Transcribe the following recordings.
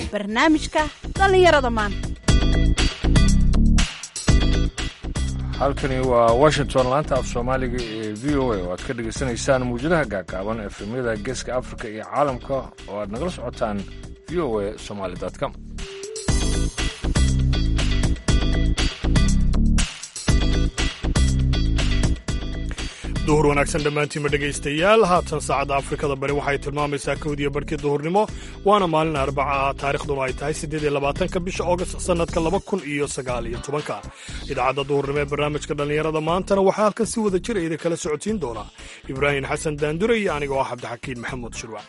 barnaamijka dhallinyarada maanta. halkani waa washington, laanta af soomaaliga ee v o a oo aad ka dhegaysanaysaan muwjadaha gaagaaban efemyada geeska afrika iyo caalamka oo aad nagala socotaan v o a somali.com. duhur wanaagsan dhammaantiinma dhegaystayaal. haatan saacadda afrikada bari waxay tilmaamaysaa kowdiyo barhkii duhurnimo, waana maalin arbaca taarikhduna ay tahay 8 bisha oogast sannadka 2019. idaacadda duhurnimo ee barnaamijka dhallinyarada maantana waxaa halkan si wada jira idin kala socodsiin doona ibraahim xasan daandure iyo anigoo ah cabdixakiin maxamuud shirwac.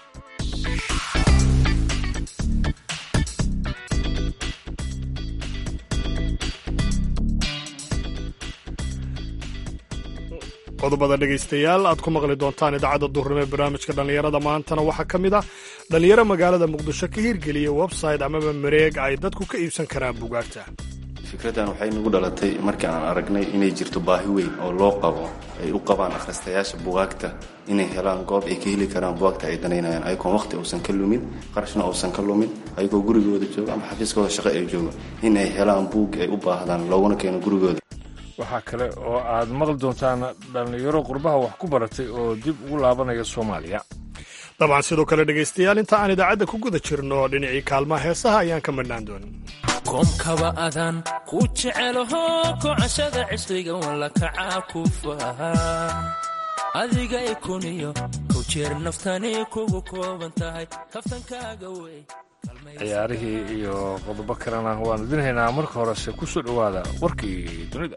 qodobada dhegaystayaal aad ku maqli doontaan idaacadda duhurnimo ee barnaamijka dhallinyarada maantana waxaa ka mid ah dhallinyaro magaalada muqdisho ka hirgeliyey website amaba mareeg ay dadku ka iibsan karaan buugaagta. fikraddan waxay nagu dhalatay markii aan aragnay inay jirto baahi weyn oo loo qabo ay u qabaan akhristayaasha buugaagta inay helaan goob ay ka heli karaan buugaagta ay danaynayaan ayagoon waqti uusan ka lumin, qarashna uusan ka lumin, ayagoo gurigooda jooga ama xafiiskooda shaqo ay jooga inay helaan buug ay u baahdaan looguna keeno gurigooda. waxaa kale oo aad maqli doontaan dhallinyaro qurbaha wax ku baratay oo dib ugu laabanaya Soomaaliya. dabcan sidoo kale dhegaystayaal, inta aan idaacadda ku guda jirno dhinacii kaalmaha heesaha ayaan ka madhnaan doonin. koomkaba adan ku jecelaho kocashada cisriga walla kacaa ku faha adiga ikuniyo ku jeer naftani kugu kooban tahay kaftankaaga wey. ciyaarihii iyo qodobo kalena waan idin haynaa. marka horese ku soo dhowaada warkii dunida.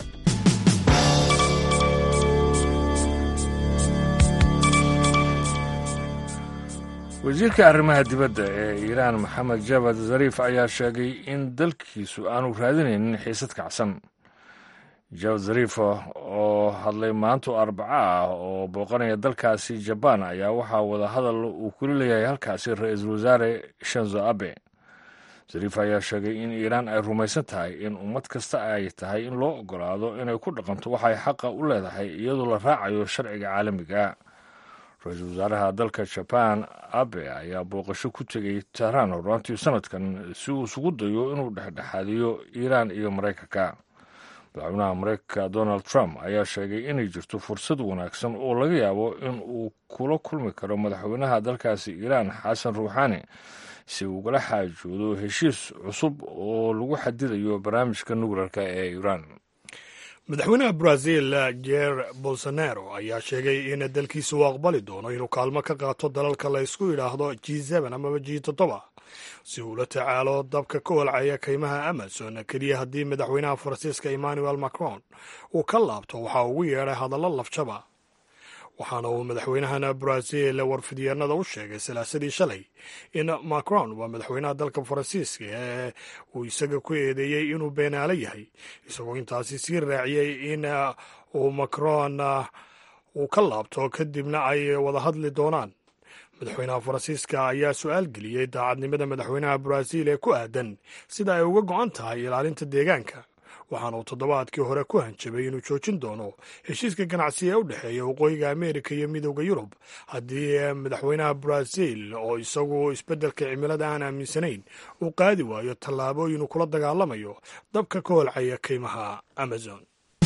wasiirka arrimaha dibadda ee iiraan maxamed javad zariif ayaa sheegay in dalkiisu aanu raadinaynin xiisad kacsan. javad zariif oo hadlay maanto arbaca ah oo booqanaya dalkaasi jabaan ayaa waxaa wadahadal uu kula leeyahay halkaasi ra-iisul wasaare shinzo abe. zariif ayaa sheegay in iiraan ay rumaysan tahay in ummad kasta ay tahay in loo ogolaado inay ku dhaqanto waxay xaqa u leedahay iyadoo la raacayo sharciga caalamiga. ra-iisul wasaaraha dalka jabaan abe ayaa booqasho ku tegay tehraan horaantii sanadkan si uu isugu dayo inuu dhexdhexaadiyo iiraan iyo maraykanka. madaxweynaha maraykanka donald trump ayaa sheegay inay jirto fursad wanaagsan oo laga yaabo in uu kula kulmi karo madaxweynaha dalkaasi iiraan xasan ruuxaani si ugala xaajoodo heshiis cusub oo lagu xadidayo barnaamijka nukleerka ee iiraan. madaxweynaha brazil jair bolsonaro ayaa sheegay in dalkiisa uu aqbali doono inuu kaalmo ka qaato dalalka la ysku yidhaahdo G7 amaba G7 si uu la tacaalo dabka ka holcaya kaymaha Amazon keliya haddii madaxweynaha Faransiiska Emmanuel Macron uu ka laabto waxa ugu yeedhay hadallo lafjaba. waxaana uu madaxweynahan brazil warfidyaenada u sheegay salaasadii shalay in macron waa madaxweynaha dalka faransiiska ee uu isaga ku eedeeyey inuu beenaalo yahay, isagoo intaasi sii raaciyey in uu macron uu ka laabto kadibna ay wada hadli doonaan. madaxweynaha faransiiska ayaa su-aal geliyey daacadnimada madaxweynaha brazil ee ku aadan sida ay uga go-an tahay ilaalinta deegaanka, waxaana uu toddobaadkii hore ku hanjabay inuu joojin doono heshiiska ganacsi ee u dhexeeya waqooyiga ameerika iyo midowda yurub haddii madaxweynaha brazil oo isagu isbeddelka cimilada aan aaminsanayn uu qaadi waayo tallaabooyin uu kula dagaalamayo dabka ka holcaya kaymaha Amazon.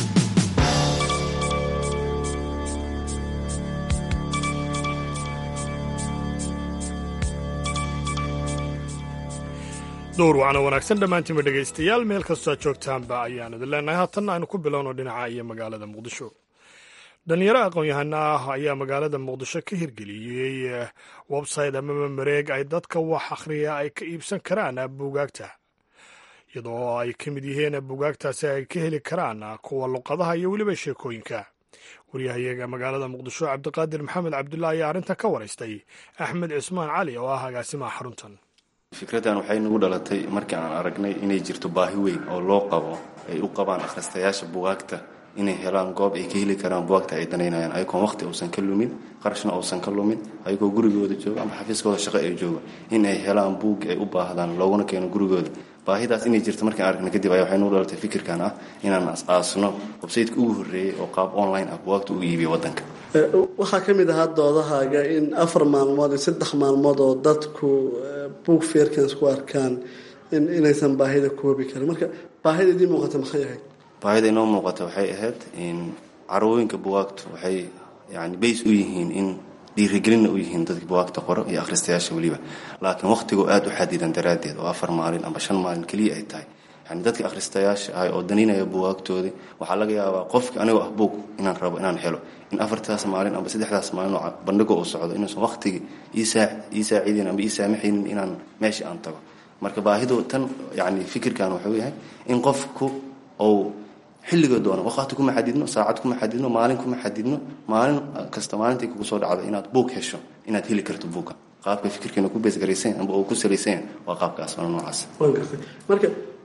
duur wacna wanaagsan dhammaantiinba dhegaystayaal, meel kastoo aad joogtaanba ayaan idin leenahay. haatanna aynu ku bilowno dhinaca iyo magaalada muqdisho. dhalinyaro aqoon-yahano ah ayaa magaalada muqdisho ka hirgeliyey website amaba mareeg ay dadka wax akhriya ay ka iibsan karaan buugaagta, iyadoo ay ka mid yihiin buugaagtaasi ay ka heli karaan kuwa luqadaha iyo weliba sheekooyinka. waryahayaga magaalada muqdisho cabdiqaadir maxamed cabdullaah ayaa arrintan ka waraystay axmed cismaan cali oo ah agaasimaha xaruntan. fikraddan waxay nagu dhalatay markii aan aragnay inay jirto baahi weyn oo loo qabo ay u qabaan akhristayaasha buugaagta inay helaan goob ay ka heli karaan buugaagta ay danaynayaan ayagoon waqti uusan ka lumin, qarashna uusan ka lumin, ayagoo gurigooda jooga ama xafiiskooda shaqo ay jooga inay helaan buug ay u baahdaan looguna keeno gurigooda. baahidaas inay jirto markaan aragnay kadib ayaa waxay nagu dhalatay fikirkan ah inaan aas-aasno websayteka ugu horreeyey oo qaab online ah buugaagta ugu iibiya waddanka. waxaa ka mid ahaa doodahaaga in 4 maalmood iyo 3 maalmood oo dadku buug feerkan isku arkaan inaysan baahida koobi karin. marka baahida idin muuqata maxay ahayd? baahida inoo muuqata waxay ahayd in carwooyinka buugaagtu waxay yani bays u yihiin in dhiirigelinna u yihiin dadka buugaagta qoro iyo akhristayaasha weliba, laakiin waqtigu aad u xadidan daraaddeed oo 4 maalin ama 5 maalin keliya ay tahay. yani dadka akhristayaasha ah oo daninaya buugaagtoodii waxaa laga yaabaa qofka anigoo ah buug inaan rabo inaan helo in 4taas maalin ama 3daas maalin oo bandhigo uu socdo inuusan waqtigii ii saaciidin ama ii saamaxaynin inaan meesha aan tago. marka baahidu tan yani fikirkan wuxuu yahay in qofku uu xilliga doono waqti kuma xadidno, saacad kuma xadidno, maalin kuma xadidno, maalin kasta maalintii kugu soo dhacdo inaad buug hesho inaad heli karto buuga. qaabka fikirkeena ku beesgaraysan ama uu ku salaysan waa qaabkaas oo noocaas. marka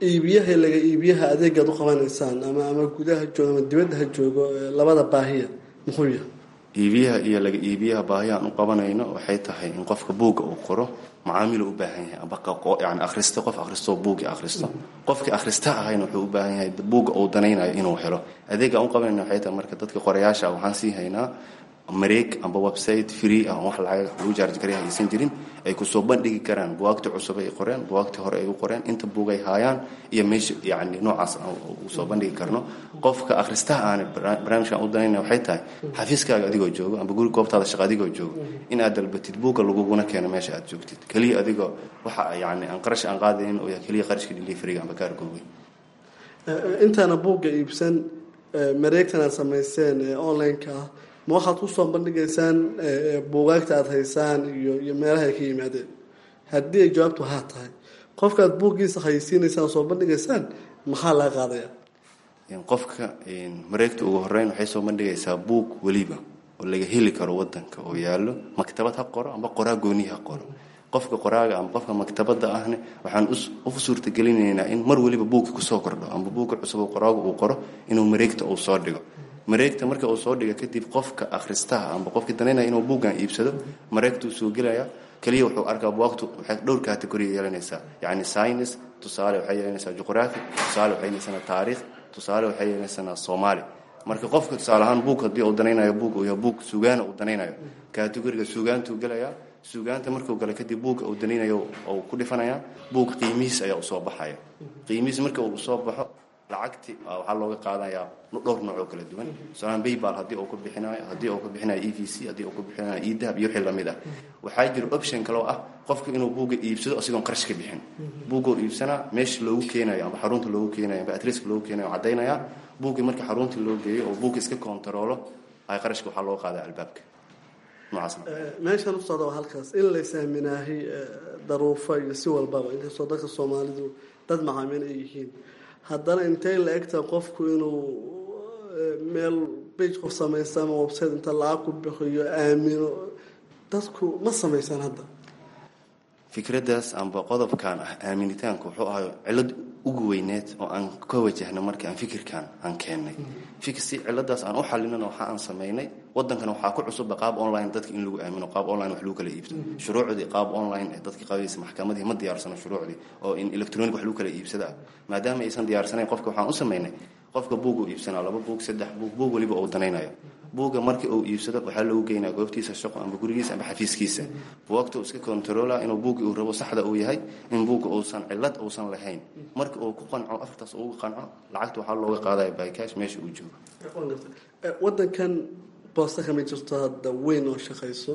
iibiyaha adeegaad u qabanaysaan ama gudaha joogo ama dibadda ha joogo labada baahiya muxuu yahay? iibiyaha baahiyahan u qabanayno waxay tahay in qofka buugga uu qoro macaamil u baahan yahay aba yani akhristo qof akhristo buugga akhristo qofka akhrista ahayna wuxuu u baahan yahay buugga uu danaynayo inuu helo. adeega u qabanayno waxay tahay marka dadka qorayaasha waxaan sii haynaa mareeg amba website free ah wax lacag lagu charge gareeyo aysan jirin ay ku soo bandhigi karaan buugaagta cusub ay qoreen, buugaagta hore ay u qoreen, inta buug ay hayaan iyo meesha yani noocaas u soo bandhigi karno. qofka akhristaha aan barnaamijkan u danayna waxay tahay xafiiskaaga adigoo joogo amba guri goobtaada shaqo adigoo joogo in aad dalbatid buugga laguguna keeno meesha aad joogtid kaliya adigoo waxa yani aan qarash aan qaadayn oo kaliya qarashka delivery amba kaargooga. intaana buugga iibsan mareegtan aad samayseen online-ka ah ma waxaad ku soo bandhigaysaan buugaagta aad haysaan iyo meelaha ay ka yimaadeen? haddii ay jawaabtu haa tahay qofkaad buuggiisa haysiinaysaan soo bandhigaysaan maxaa laga qaadaya? qofka mareegta ugu horeyn waxay soo bandhigaysaa buug weliba oo laga heli karo wadanka oo yaallo maktabad ha qoro amba qoraa gooni ha qoro. qofka qoraaga ama qofka maktabada ahne waxaan u suurtagelinaynaa in mar weliba buugga kusoo kordho amba buugga cusub oo qoraagu uu qoro inuu mareegta uu soo dhigo. mareegta marka uu soo dhigo kadib qofka akhristaha amba qofka daneynaya inuu buuggan iibsado mareegtu soo gelaya kaliya wuxuu arkaa buugtu waxay dhowr category yeelanaysaa yani science tusaale waxay yeelanaysaa geography tusaale waxay yeelanaysaa taariikh tusaale waxay yeelanaysaa Soomaali. marka qofka tusaale ahaan buug hadii uu daneynayo buug oo yahay buug suugaan uu daneynayo category-ga suugaantu galaya suugaanta markuu galo kadib buug uu daneynayo oo ku dhifanaya buug qiimihiis ayaa soo baxaya. qiimihiis marka uu soo baxo lacagti waxa looga qaadayaa dhowr nooc oo kala duwan. Soomaan PayPal hadii uu ku bixinayo EVC hadii uu ku bixinayo e-dahab iyo wixii lamid ah. waxaa jira option kale oo ah qofku inuu buugga iibsado asigoon qarash ka bixin. buugga iibsana meesha loogu keenayo ama xarunta loogu keenayo ama address loogu keenayo cadeynaya buugga marka xarunta loo geeyo oo buugga iska kontaroolo ay qarashka waxa loo qaadaa albaabka. meeshan u socdo halkaas in la saaminaahay daruufo iyo si walbaba inkastoo dadka Soomaalidu dad macaamiil ay yihiin haddana intay la egta qofku inuu meel page qof samaysta ama website inta lacag ku bixiyo aamino dadku ma samaysan hadda. fikradaas amba qodobkan ah aaminitaanku wuxuu ahaa cilad ugu weyneed oo aan ka wajahno markii aan fikirkan aan keenay. fikirsi ciladaas aan u xalinano waxa aan sameynay wadankan waxa ku cusub qaab online dadka in lagu aamino qaab online wax lagu kala iibsado. shuruucdii qaab online dadka qabaysa maxkamadii ma diyaarsano shuruucdii oo in electronic wax lagu kala iibsado maadaama aysan diyaarsanayn qofka waxaan u sameynay qofka buug uu iibsana 2 buug 3 buug waliba uu daneynayo buugga markii uu iibsado waxa lagu geynaa goobtiisa shaqo ama gurigiisa ama xafiiskiisa buugta iska controla inuu buugga uu rabo saxda uu yahay in buugga uusan cilad uusan lahayn markii uu ku qanco afartaas uu qanco lacagta waxa looga qaadaya by cash meesha uu joogo. wadankan boosta kama jirto hadda weyn oo shaqayso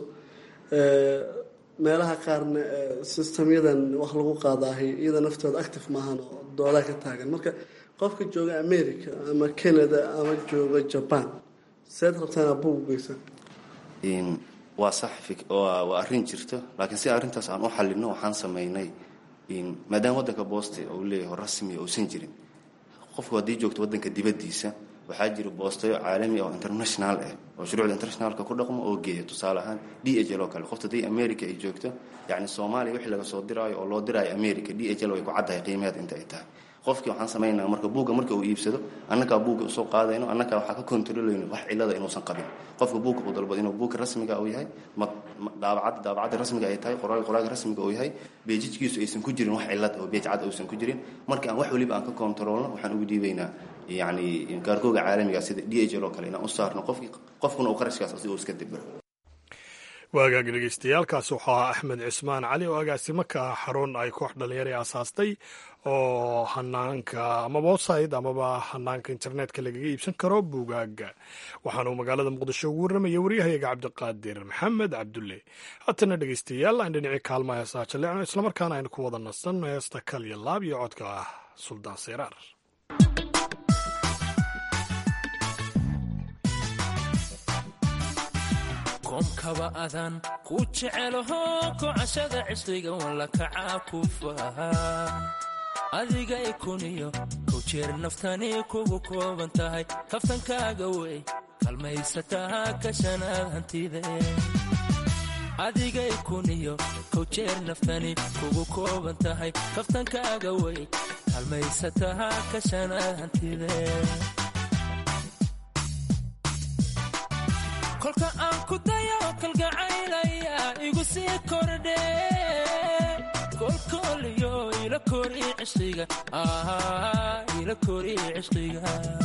meelaha qaarna systemyadan wax lagu qaadahay iyada naftooda active maahan oo dooda ka taagan. marka qofka jooga America ama Canada ama jooga Japan saad rabtaan buuggiisa waa sax waa arrin jirto laakiin si arrintaas aan u xalino waxaan sameynay maadaama wadanka booste oo leeyahay rasmi oo san jirin qofku hadii joogto wadanka dibadiisa waxaa jira boostayo caalami oo international ah oo shuruucda internationalka ku dhaqmo oo geeyo tusaale ahaan DHL oo kale qofta day America ay joogto yani Soomaaliya wixii laga soo diraayo oo loo diraayo America DHL way ku caddahay qiimaha inta ay tahay. qofkii waxaan sameynaa marka buugga marka uu iibsado annaka buugga soo qaadayno annaka waxa ka kontrolayno wax cilada inuusan qabin. qofka buugga uu dalbado inuu buugga rasmiga uu yahay daabacada rasmiga ay tahay qoraalka rasmiga uu yahay beejkiisu aysan ku jirin wax cilad oo beej cad aysan ku jirin marka aan wax waliba aan ka kontrolno waxaan ugu diibaynaa yacni kaargooga caalamiga sida DHL oo kale inaan u saarno qofkuna uu qarashkaas asiga iska dibiro. waagaagi dhegeystayaaalkaasi waxaa axmed cismaan cali oo agaasimo ka ah xarun ay koox dhalinyaro aasaastay oo hanaanka amaba website amaba hanaanka internetka lagaga iibsan karo buugaaga. waxaanuu magaalada muqdisho ugu warramaya waryahayaga cabdiqaadir maxamed cabdulle. haatana dhegeystayaal aan dhinacii kaalmaha heesaha jalleecno islamarkaana aynu ku wada nasanno heesta kal iyo laab iyo codka ah suldaan seyraar. koomkaba adaan ku jecelaho kocashada cishriga walla kacaa ku fahaa adiga ikuniyo kow jeer naftani kugu kooban tahay kaftankaaga wey kalmaysataa kashanaad hantide adiga ikuniyo kow jeer naftani kugu kooban tahay kaftankaaga wey kalmaysataa kashanaad hantide kolka aan ku dayo kalgacaylaya igu sii kordhe kolkooliyo ila kori cishqiga ila kori cishqiga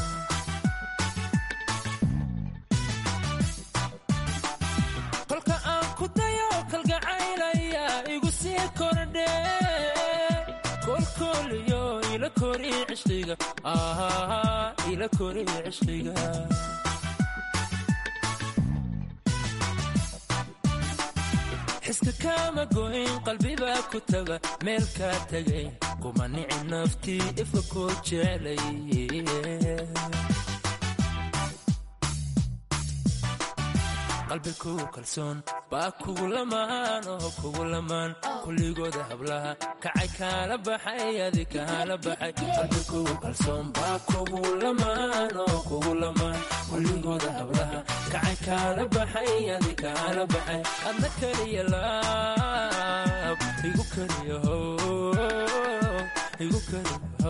kolka aan ku dayo kalgacaylaya igu sii kordhe kolkooliyo ila kori cishqiga ila kori cishqiga xiska kama goyn qalbibaa ku taga meel kaa tagay kuma nici naftii ifka koo jeclay qalbigu kalsoon baa kugu lamaan oo kugu lamaan kulligooda hablaha kacay kaala baxay adi kaala baxay qalbigu kalsoon baa kugu lamaan oo kugu lamaan kulligooda hablaha kacay kaala baxay adi kaala baxay adna kaliya laab igu kaliya igu kaliya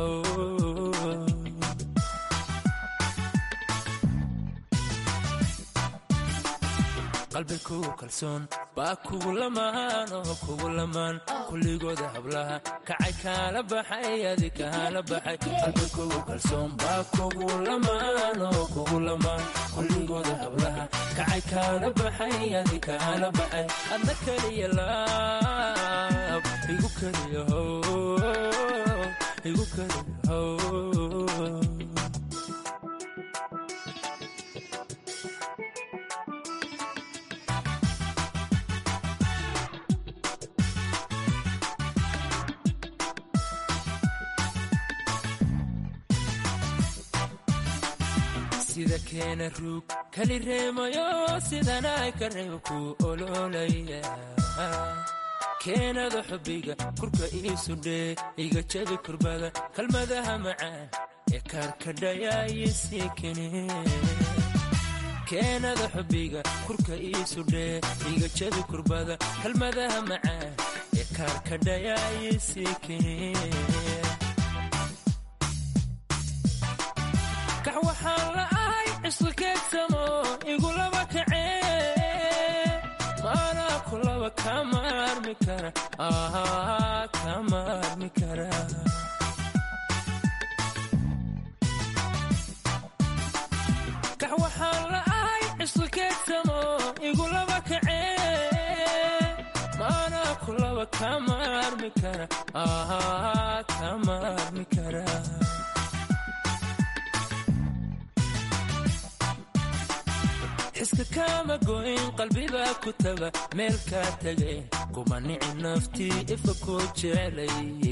qalbigu kalsoon baa kugu lamaan oo kugu lamaan kulligooda hablaha kacay kaala baxay adi kaala baxay qalbigu kalsoon baa kugu lamaan oo kugu lamaan kulligooda hablaha kacay kaala baxay adi kaala baxay adna kaliya laab igu kaliya igu kaliya sida keena ruug kali reemayo sidanay ka reebo ku ololaya keenada xubbiga kurka iisu dhee iga jabi kurbada kalmadaha macaan ee kaarkadhaya iisii kene keenada xubbiga kurka iisu dhee iga jabi kurbada kalmadaha macaan ee kaarkadhaya iisii kene kax waxaan la'ahay cisqikeedsamo igulaba kacee maanaa kulaba kama armi kara kama armi kara kax waxaan la'ahay cisqikeedsamo igulaba kacee maanaa kulaba kama armi kara kama armi kara xiska kama goyn qalbibaa ku taga meel kaa tagay kuma nici naftii ifka koo jeclay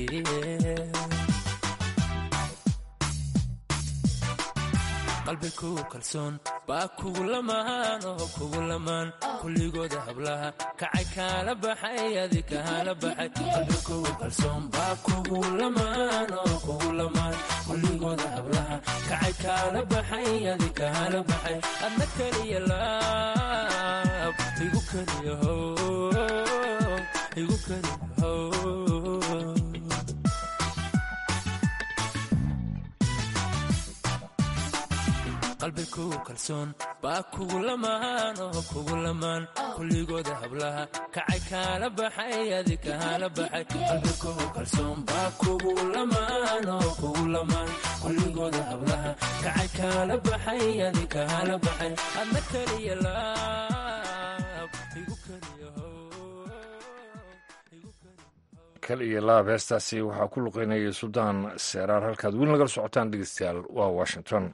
qalbigu kalsoon baa kugu lamaan oo kugu lamaan kulligooda hablaha kacay kaala baxay adi kaala baxay qalbigu kalsoon baa kugu lamaan oo kugu lamaan kulligooda hablaha kacay kaala baxay adi kaala baxay adna kaliya laab igu kaliya igu kaliya qalbi kugu kalsoon baa kugu lamaan oo kugu lamaan kulligooda hablaha kacay kaala baxay adi kaala baxay qalbi kugu kalsoon baa kugu lamaan oo kugu lamaan kulligooda hablaha kacay kaala baxay adi kaala baxay adna kaliya laab igu kaliya kal iyo laab heestaasi waxaa ku luqeynayay suldaan seeraar halkaad weli nagala socotaan dhegeystayaal waa washington.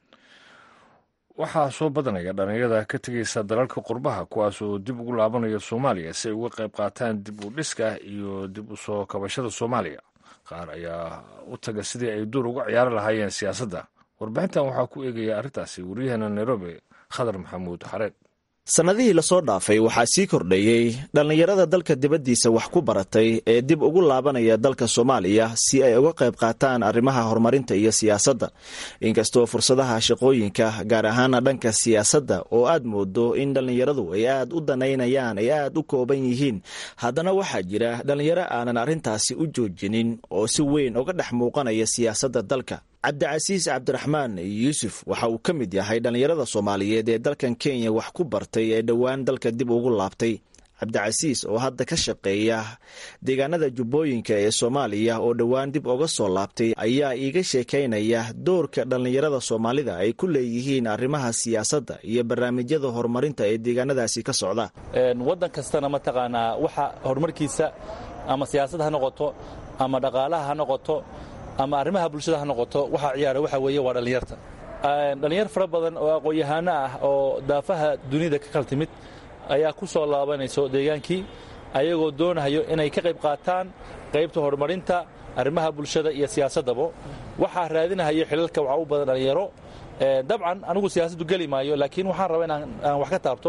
waxaa soo badanaya dhallinyarada ka tegaysa dalalka qurbaha kuwaas oo dib ugu laabanaya soomaaliya si ay uga qayb qaataan dib u dhiska iyo dib u soo kabashada soomaaliya. qaar ayaa u taga sidii ay door uga ciyaari lahaayeen siyaasadda. warbixintan waxaa ku eegaya arrintaasi waryaheena nairobi khadar maxamuud xareed. sannadihii lasoo dhaafay waxaa sii kordhayey dhallinyarada dalka dibaddiisa wax ku baratay ee dib ugu laabanaya dalka soomaaliya si ay uga qayb qaataan arrimaha horumarinta iyo siyaasadda. inkastoo fursadaha shaqooyinka gaar ahaana dhanka siyaasadda oo aad moodo in dhallinyaradu ay aad u danaynayaan ay aad u kooban yihiin, haddana waxaa jira dhallinyaro aanan arrintaasi u joojinin oo si weyn uga dhex muuqanaya siyaasadda dalka. cabdicasiis cabdiraxmaan yuusuf waxa uu ka mid yahay dhallinyarada soomaaliyeed ee dalkan kenya wax ku bartay ee dhowaan dalka dib ugu laabtay. cabdicasiis oo hadda ka shaqeeya deegaanada jubbooyinka ee soomaaliya oo dhowaan dib uga soo laabtay ayaa iiga sheekaynaya doorka dhallinyarada soomaalida ay ku leeyihiin arrimaha siyaasadda iyo barnaamijyada horumarinta ee deegaanadaasi ka socda. waddan kastana mataqaanaa waxa horumarkiisa ama siyaasad ha noqoto ama dhaqaalaha ha noqoto ama arrimaha bulshada ha noqoto waxaa ciyaara waxa weeye waa dhallinyarta. dhallinyar fara badan oo aqoon-yahano ah oo daafaha dunida ka kala timid ayaa ku soo laabanayso deegaankii ayagoo doonahayo inay ka qayb qaataan qaybta horumarinta arrimaha bulshada iyo siyaasaddaba. waxaa raadinahayo xilalka waxaa u badan dhallinyaro. dabcan anigu siyaasaddu geli maayo, laakiin waxaan rabaa inaan wax ka taabto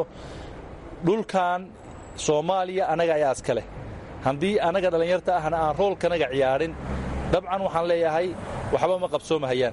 dhulkan soomaaliya annaga ayaa iska leh. haddii annaga dhallinyarta ahna aan roolkanaga ciyaarin, dabcan waxaan leeyahay waxba ma qabsoomahayaan.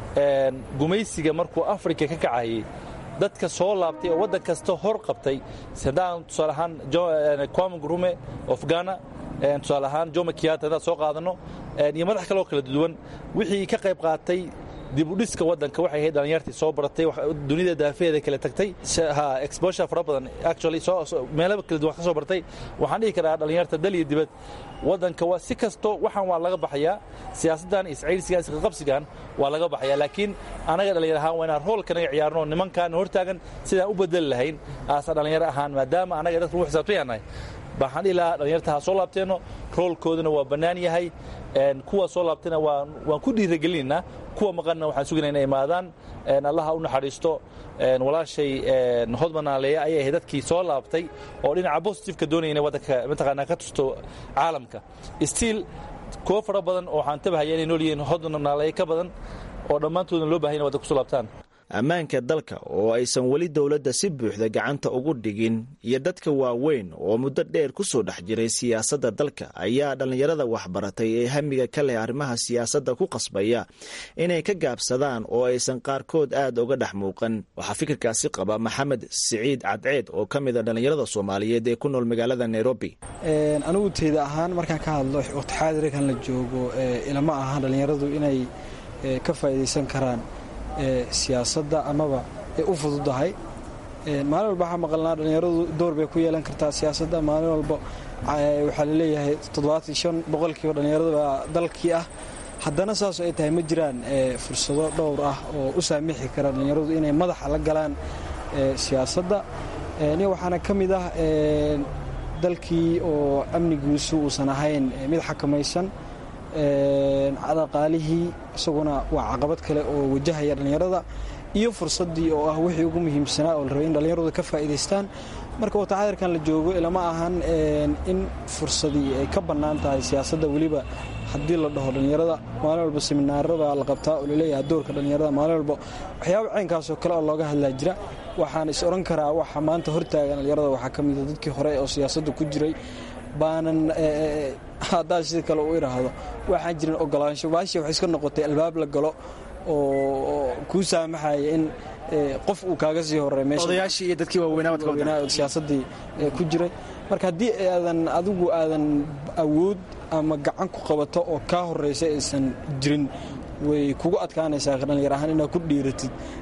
gumaysiga markuu afrika ka kacayay dadka soo laabtay oo waddan kasta hor qabtay, haddaan tusaale ahaan Kwame Nkrumah of Ghana, tusaale ahaan Jomo Kenyatta haddaan soo qaadanno, iyo madax kale oo kala duwan, wixii ka qayb qaatay dib u dhiska waddanka waxay ahayd dhallinyartii soo baratay, dunida daafeeda kala tagtay, exposure fara badan actually meelo kala duwan ka soo bartay. waxaan dhihi karaa dhallinyarta dal iyo dibad waddanka waa si kasto waxaan waa laga baxayaa, siyaasaddan iscaylsigan isqaqabsigan waa laga baxayaa, laakiin anaga dhallinyar ahaan waa inaan roolkanaga ciyaarno nimankaan hortaagan sidaan u bedeli lahayn aasa dhallinyaro ahaan, maadaama anaga dadka lagu xisaabtanyahay. waxaan dhihi lahaa dhallinyarta ha soo laabteenno, roolkooduna waa bannaan yahay. kuwa soo laabtayna waan ku dhiiragelinaynaa, kuwa maqanna waxaan sugaynaa inay imaadaan. allaha u naxariisto walaashay hodmanaaleeya ayay ahayd dadkii soo laabtay oo dhinaca positifeka doonaya inay waddanka mataqaanaa ka tusto caalamka. stiil kuwo fara badan oo waxaan tabahaya inay nool yihiin hodmanaaleeya ka badan oo dhammaantoodna loo bahay inay waddanka kusoo laabtaan. ammaanka dalka oo aysan weli dowladda si buuxda gacanta ugu dhigin iyo dadka waaweyn oo muddo dheer ku soo dhex jiray siyaasadda dalka ayaa dhallinyarada waxbaratay ee hamiga ka leh arrimaha siyaasadda ku qasbaya inay ka gaabsadaan oo aysan qaarkood aad uga dhex muuqan. waxaa fikirkaasi qaba maxamed siciid cadceed oo ka mid a dhallinyarada soomaaliyeed ee ku nool magaalada nairobi. anigu teyda ahaan markaan ka hadlo waqtixaadirkan la joogo ilama aha dhallinyaradu inay ka faa'iidaysan karaan siyaasadda amaba ay u fududahay. maalin walba waxaa maqalnaa dhallinyaradu door bay ku yeelan kartaa siyaasadda. maalin walba waxaa laleeyahay 75% dhallinyaradu waa dalkii ah. haddana saasoo ay tahay ma jiraan fursado dhowr ah oo u saamixi kara dhallinyaradu inay madaxa la galaan siyaasadda. waxaana ka mid ah dalkii oo amnigiisu uusan ahayn mid xakamaysan. dhaqaalihii isaguna waa caqabad kale oo wajahaya dhallinyarada, iyo fursaddii oo ah wixii ugu muhiimsanaa oo la rabay in dhallinyaradu ka faa'iidaystaan. marka waqtixaadirkan la joogo ilama ahan in fursadii ay ka bannaan tahay siyaasadda. weliba haddii la dhaho dhallinyarada maalin walba seminaarada la qabtaa oo laleeyahay doorka dhallinyarada, maalin walba waxyaaba caynkaasoo kale oo looga hadlaa jira. waxaan is oran karaa waxa maanta hortaagan dhallinyarada waxaa ka mida dadkii hore oo siyaasadda ku jiray baanan haddaan sida kale u idhaahdo waxaan jirin ogolaansho. baashi waxay iska noqotay albaab la galo oo kuu saamaxaya in qof uu kaaga sii horeey odayaashii iyo dadkii waaweynaa siyaasaddii ku jiray. marka haddii adigu aadan awood ama gacan ku qabato oo kaa horraysa aysan jirin, way kugu adkaanaysaa dhallinyar ahaan inaad ku dhiiratid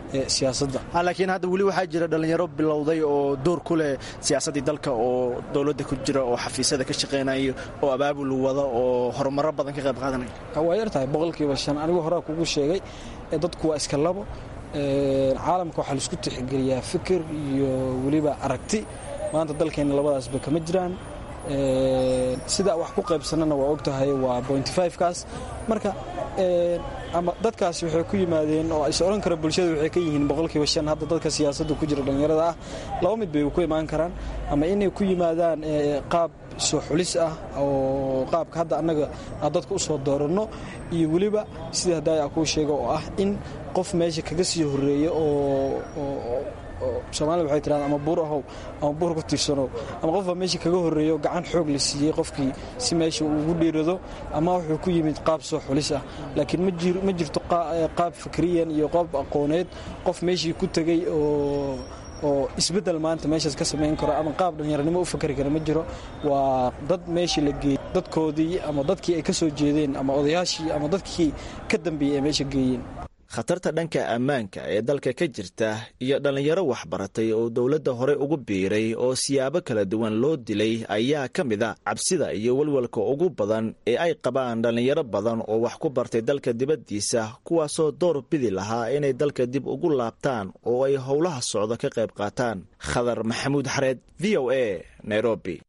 siyaasadda. laakiin hadda weli waxaa jira dhallinyaro bilowday oo door ku leh siyaasaddii dalka oo dowladda ku jira oo xafiisyada ka shaqaynaya oo abaabul wada oo horumaro badan ka qayb qaadanaya. waa yar tahay 5%. anigu horaa kugu sheegay dadku waa iska labo. caalamka waxaa laisku tixgeliyaa fikir iyo weliba aragti. maanta dalkeenna labadaasba kama jiraan. sida wax ku qaybsanana waa ogtahay waa 0.5kaas. marka ama dadkaasi waxay ku yimaadeen oo is oran kara bulshada waxay ka yihiin 5%. hadda dadka siyaasadda ku jira dhalinyarada ah laba mid bay ku imaan karaan, ama inay ku yimaadaan qaab soo xulis ah oo qaabka hadda annaga dadka u soo dooranno, iyo weliba sida hadda ku sheego oo ah in qof meesha kaga sii horeeyo oo Soomaaliya waxay tiraahdaa ama buur ahow ama buur ku tiirsano, ama qofba meesha kaga horeeyo gacan xoog la siiyey qofkii si meesha uu ugu dhiirado, ama wuxuu ku yimid qaab soo xulis ah. laakiin ma jirto qaab fikriyan iyo qaab aqooneed qof meeshii ku tagay oo isbedel maanta meeshaas ka samayn karo, ama qaab dhallinyaranimo u fakari kara ma jiro. waa dad meeshii la geeyey dadkoodii ama dadkii ay ka soo jeedeen ama odayaashii ama dadkii ka dambeeyey ay meesha geeyeen. khatarta dhanka ammaanka ee dalka ka jirta iyo dhallinyaro waxbaratay oo dowladda hore ugu biiray oo siyaabo kala duwan loo dilay ayaa ka mid a cabsida iyo walwalka ugu badan ee ay qabaan dhallinyaro badan oo wax ku bartay dalka dibaddiisa, kuwaasoo door bidi lahaa inay dalka dib ugu laabtaan oo ay howlaha socda ka qayb qaataan. Khadar Maxamuud Xareed, v o a, Nairobi.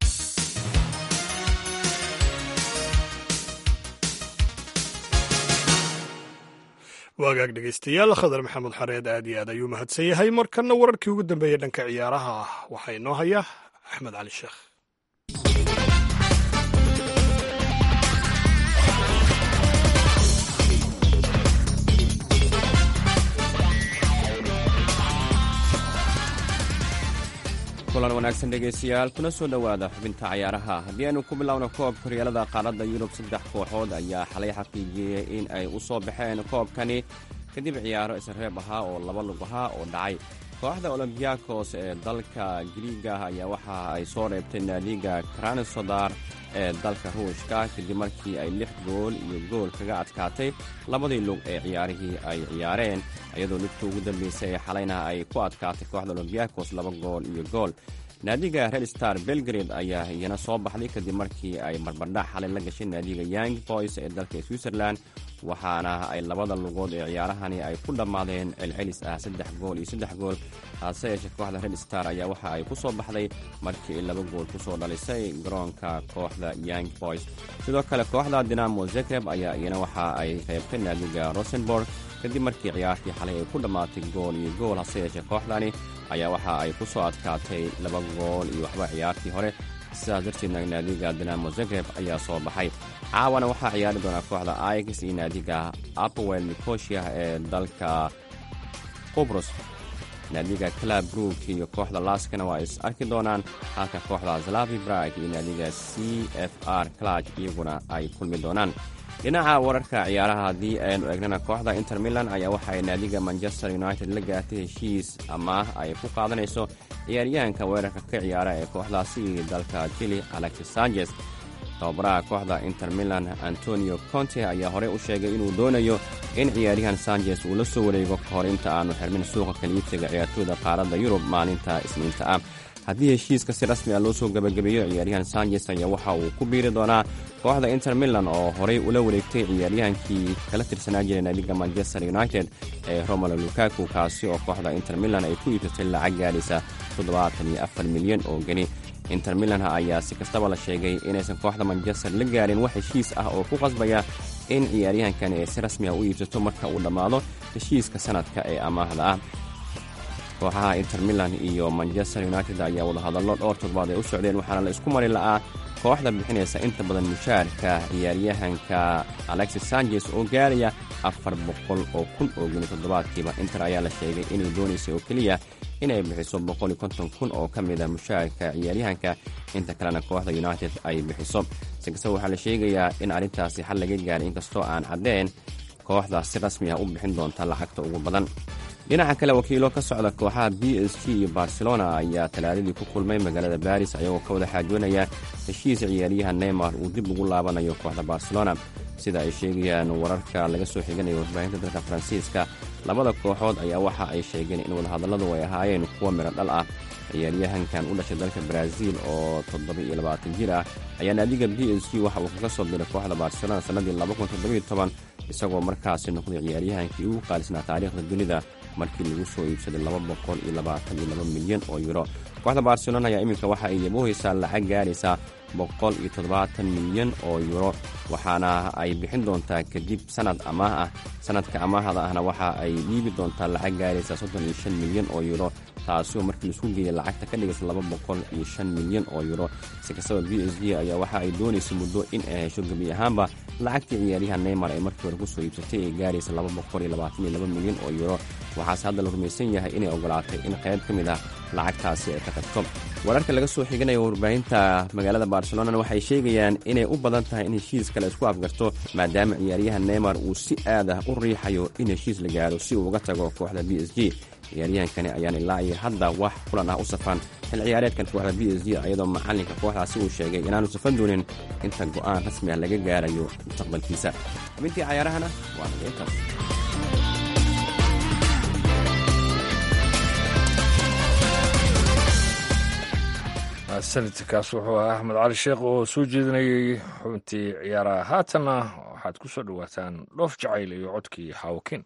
waagaag dhegaystayaal, khadar maxamed xareed aad iyo aad ayuu mahadsan yahay. markanna wararkii ugu dambeeyey dhanka ciyaaraha waxaa inoo haya axmed cali sheekh. kulan wanaagsan dhegaystayaal, kuna soo dhowaada xubinta cayaaraha. haddii aynu ku bilowno koobka horyaalada qaaradda yurub, 3 kooxood ayaa xalay xaqiijiyey in ay u soo baxeen koobkani kadib ciyaaro isreeb ahaa oo 2 lug ahaa oo dhacay. kooxda olombiyakos ee dalka griiga ayaa waxa ay soo reebtay naadiga Krasnodar ee dalka ruushka kadib markii ay 6 gool iyo gool kaga adkaatay labadii lug ee ciyaarihii ay ciyaareen, iyadoo lugta ugu dambeysay ee xalayna ay ku adkaatay kooxda olombiyakos 2 gool iyo gool. naadiga Red Star Belgrade ayaa iyana soo baxday kadib markii ay barbardhac xalay la gashay naadiga Young Boys ee dalka Switzerland, waxaana ay labada lugood ee ciyaarahani ay ku dhammaadeen celcelis ah 3 gool iyo 3 gool. hase yeeshee kooxda Red Star ayaa waxa ay ku soo baxday markii ay 2 gool ku soo dhalisay garoonka kooxda Young Boys. sidoo kale kooxda Dinamo Zagreb ayaa iyana waxa ay reebtay naadiga Rosenborg kadib markii ciyaartii xalay ay ku dhammaatay gool iyo gool. hase yeeshee kooxdani ayaa waxa ay ku soo adkaatay 2 gool iyo waxba ciyaartii hore, sidaas darteedna naadiga Dinamo Zagreb ayaa soo baxay. caawana waxaa ciyaari doonaa kooxda Ajax iyo naadiga Apoel Nicosia ee dalka Qobros. naadiga Club Brugge iyo kooxda Laskana waa is arki doonaan, halka kooxda Slavia Prague iyo naadiga CFR Cluj iyaguna ay kulmi doonaan. dhinaca wararka ciyaaraha haddii aynu eegnana kooxda Inter Milan ayaa waxaay naadiga Manchester United la gaartay heshiis amaah ay ku qaadanayso ciyaaryahanka weerarka ka ciyaara ee kooxdaasi dalka Chile Alexis Sanchez. tababaraha kooxda Inter Milan Antonio Conte ayaa horey u sheegay inuu doonayo in ciyaaryahan Sanchez uu la soo wareego ka hor inta aanu xirmin suuqa kala iibsiga ciyaartooyda qaaradda Yurub maalinta Isniinta ah. haddii heshiiska si rasmi ah loo soo gabagabeeyo, ciyaaryahan Sanchez ayaa waxa uu ku biiri doonaa kooxda Inter Milan oo horey ula wareegtay ciyaaryahankii kala tirsanaa jiray naadiga Manchester United ee Romelu Lukaku, kaasi oo kooxda Inter Milan ay ku iibsatay lacag gaadhaysa 74 milyan oo geni. Inter Milan ayaa si kastaba la sheegay inaysan kooxda Manchester la gaarin wax heshiis ah oo ku qasbaya in ciyaaryahankan ay si rasmi ah u iibsato marka uu dhammaado heshiiska sanadka ee amaahda ah. kooxaha Inter Milan iyo Manchester United ayaa wada hadallo dhowr toddobaad ay u socdeen, waxaana la isku mari la'aa kooxda bixinaysa inta badan mushaarka ciyaaryahanka Alexis Sanchez oo gaaraya 400,000 oo geni toddobaadkiiba. Inter ayaa la sheegay inay doonaysay oo keliya inay bixiso 150,000 oo ka mid a mushaarka ciyaaryahanka, inta kalena kooxda United ay bixiso. si kastaba waxaa la sheegayaa in arrintaasi xal laga gaaray, inkastoo aan caddeen kooxda si rasmi ah u bixin doonta lacagta ugu badan. dhinaca kale, wakiilo ka socda kooxaha PSG iyo Barcelona ayaa talaadadii ku kulmay magaalada Baris ayagoo ka wada xaajoonaya heshiis ciyaaryahan Neymar uu dib ugu laabanayo kooxda Barcelona. sida ay sheegayaan wararka laga soo xiganayo warbaahinta dalka Faransiiska, labada kooxood ayaa waxa ay sheegeen in wadahadalladu ay ahaayeen kuwa midho dhal ah. ciyaaryahankan u dhashay dalka baraaziil oo 27 jir ah ayaa naadiga b s g waxa uu kaga soo biray kooxda barcelona sannadii 2017 isagoo markaasi noqday ciyaaryahankii ugu qaalisnaa taariikhda dunida markii lagu soo iibsaday 222 milyan oo euro. kooxda barcelona ayaa iminka waxa ay yaboohaysaa lacag gaaraysa 170 milyan oo euro, waxaana ay bixin doontaa kadib sanad amaah ah. sanadka amaahda ahna waxa ay dhiibi doontaa lacag gaaraysa 35 milyan oo euro, taasoo markii laisku geeyay lacagta ka dhigaysa 205 milyan oo euro. si kastaba b s g ayaa waxa ay doonaysa muddo in ay hesho gebi ahaanba lacagtii ciyaaryahan neymar ay markii hore ku soo iibsatay ee gaaraysa 222 milyan oo euro. waxaase hadda la rumaysan yahay inay ogolaatay in qayb ka mid ah lacagtaasi ay ka tagto. wararka laga soo xiganaya warbaahinta magaalada barcelonana waxay sheegayaan inay u badan tahay in heshiis kale isku afgarto, maadaama ciyaaryahan neymar uu si aad ah u riixayo in heshiis la gaaro si uu uga tago kooxda b s g. ciyaaryahankani ayaan ilaa iyo hadda wax kulan ah u safan xil ciyaareedkan kooxda b s g, iyadoo macalinka kooxdaasi uu sheegay inaanu safan doonin inta go'aan rasmi ah laga gaarayo mustaqbalkiisa. xubintii cayaarahana waa nageentaas. sanadkaas wuxuu ahaa axmed cali sheekh oo soo jeedinayay xubintii ciyaaraha. haatanna waxaad ku soo dhowaataan dhoof jacayl iyo codkii xaawakin.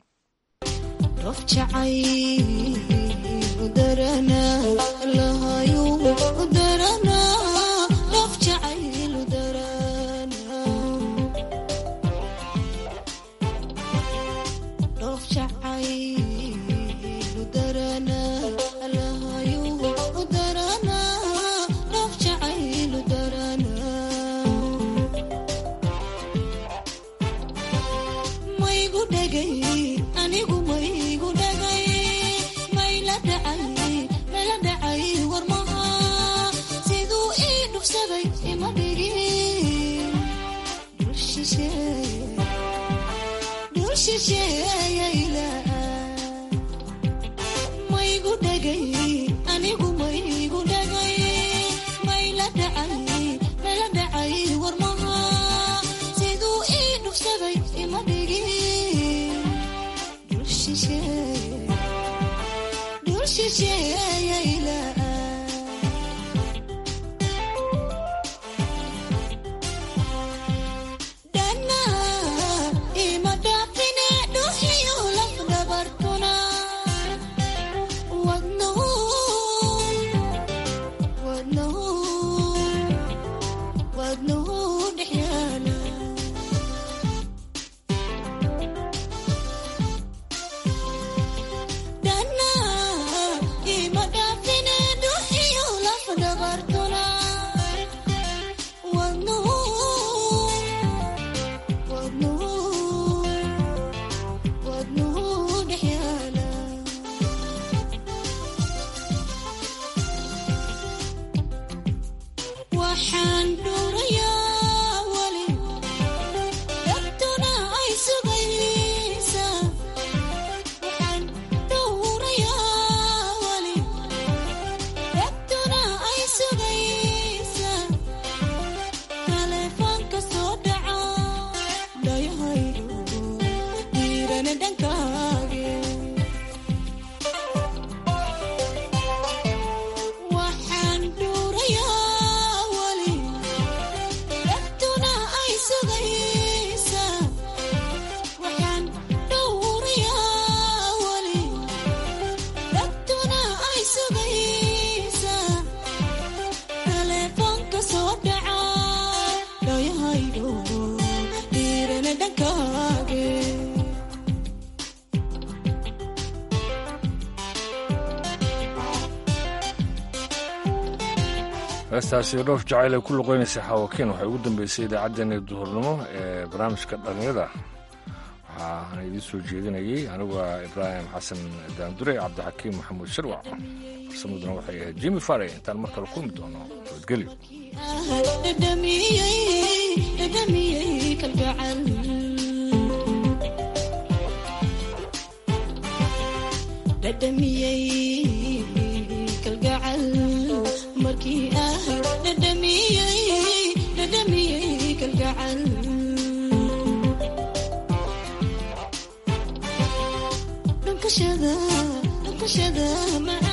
heestaasi dhoof jacayl ay ku luqeynaysay xaawakiin waxay ugu dambeysay idaacaddeenna duhurnimo ee barnaamijka dhallinyada. waxaana idiin soo jeedinayay anigu ibraahim xasan daandure, cabdixakiim maxamuud sharwac, farsamaduna waxay ahayd jimi farey. intaan mar kale kulmi doono nabadgelyo. نقشدا معاك